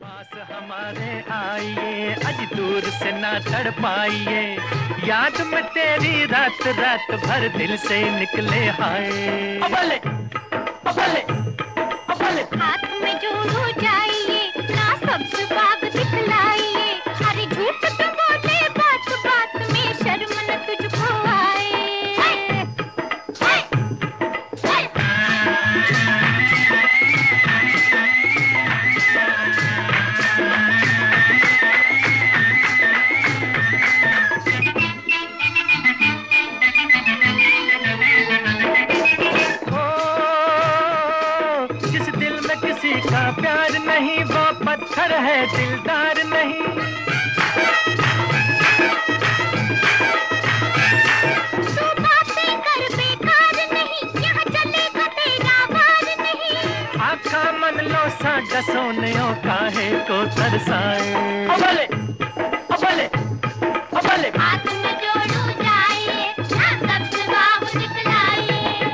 पास हमारे आइए, अज दूर से ना तड़ पाइए, याद में तेरी रात रात भर दिल से निकले हाय। अबले अबले अबले हाथ में जोड़ो जाइए, ना सबसे बाग दिखलाइए, अरे झूठ तो बोले बात बात में शर्म न तुझको आए। प्यार नहीं वो पत्थर है, दिलदार नहीं। तू बातें कर बेकार नहीं, यहाँ चलेगा तेरा वार नहीं। आका मन लो साडा सोनियों काहे को तरसाए। अबले अबले अबले हाथ में जोड़ो जाइए, ना सबसे बाग दिखलाइए।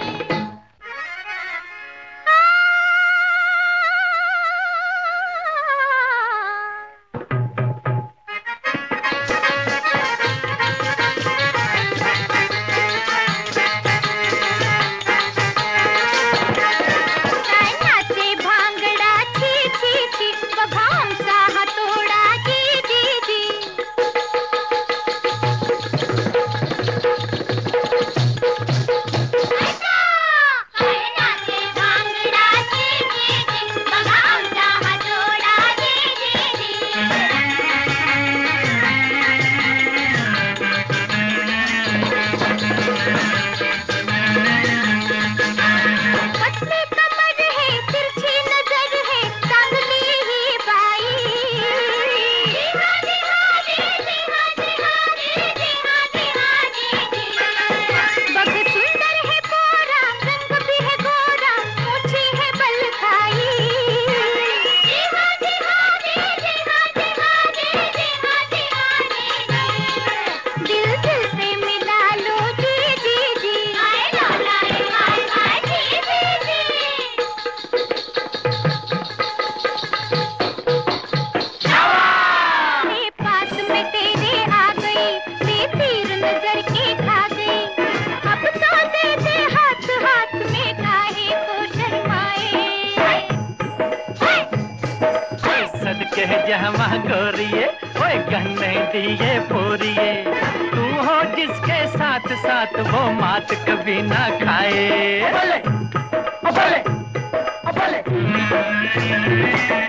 जहमा गोरिए ओए गन्ने दिए पूरिए, तू हो जिसके साथ साथ वो मात कभी ना खाए। अबले अबले अबले